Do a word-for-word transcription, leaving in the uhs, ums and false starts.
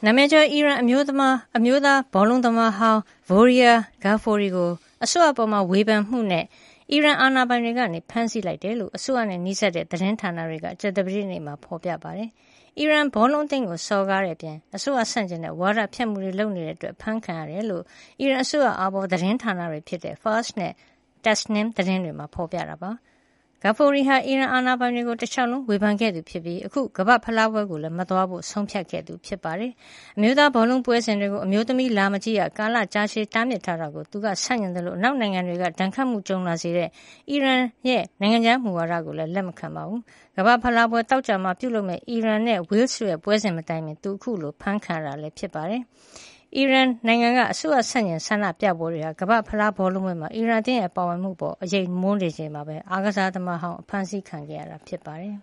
နာမည်ကျော်အီရန်အမျိုးသမအမျိုးသားဘောလုံးသမားဟောင်း Voria Ghafouri ကိုအစိုးရပေါ်မှာဝေဖန်မှုနဲ့အီရန်အာဏာပိုင်တွေကနေဖမ်းဆီးလိုက်တယ်လို့အစိုးရနဲ့နှိစက်တဲ့သတင်းဌာနတွေကကြာသပတေးနေ့မှာဖော်ပြပါတယ်။အီရန်ဘောလုံးအသင်းကိုစော်ကားတဲ့အပြင်အစိုးရဆန့်ကျင်တဲ့ဝါဒဖြန့်မှုတွေလုပ်နေတဲ့အတွက်ဖမ်းခံရတယ်လို့အီရန်အစိုးရအာဘော်သတင်းဌာနတွေဖြစ်တဲ့ Fars နဲ့ Tasnim သတင်းတွေမှာဖော်ပြတာပါ။ Ghafouri ဟာအီရန်အာဏာပိုင်တွေကိုတလျှောက်လုံးဝေဖန်ခဲ့သူဖြစ်ပြီးအခုကမ္ဘာ့ဖလားပွဲကိုလည်းမသွားဖို့ဆုံးဖြတ်ခဲ့သူဖြစ်ပါတယ်။အမျိုးသားဘောလုံးပွဲစဉ်တွေကိုအမျိုးသမီးလာမကြည့်ရကာလကြာရှည်တားမြစ်ထားတာကိုသူကဆန့်ကျင်တယ်လို့အနောက်နိုင်ငံတွေကဒဏ်ခတ်မှုကြုံလာစေတဲ့အီရန်ရဲ့နိုင်ငံခြားမူဝါဒကိုလည်းလက်မခံပါဘူး။ကမ္ဘာ့ဖလားပွဲတောက်ကြမှာပြုလုပ်မဲ့အီရန်နဲ့ Wales ရဲ့ပွဲစဉ်မတိုင်မီသူအခုလိုဖမ်းခံရတာလည်းဖြစ်ပါတယ်။အီရန်နိုင်ငံကအစိုးရဆန့်ကျင်ဆန္ဒပြပွဲတွေဟာကမ္ဘာ့ဖလားဘောလုံးပွဲမှာအီရန်အသင်းရဲ့ပါဝင်မှုပေါ်အရေးမွန်းနေချိန်မှာပဲအားကစားသမားဟောင်းအဖမ်းဆီးခံခဲ့ရတာဖြစ်ပါတယ်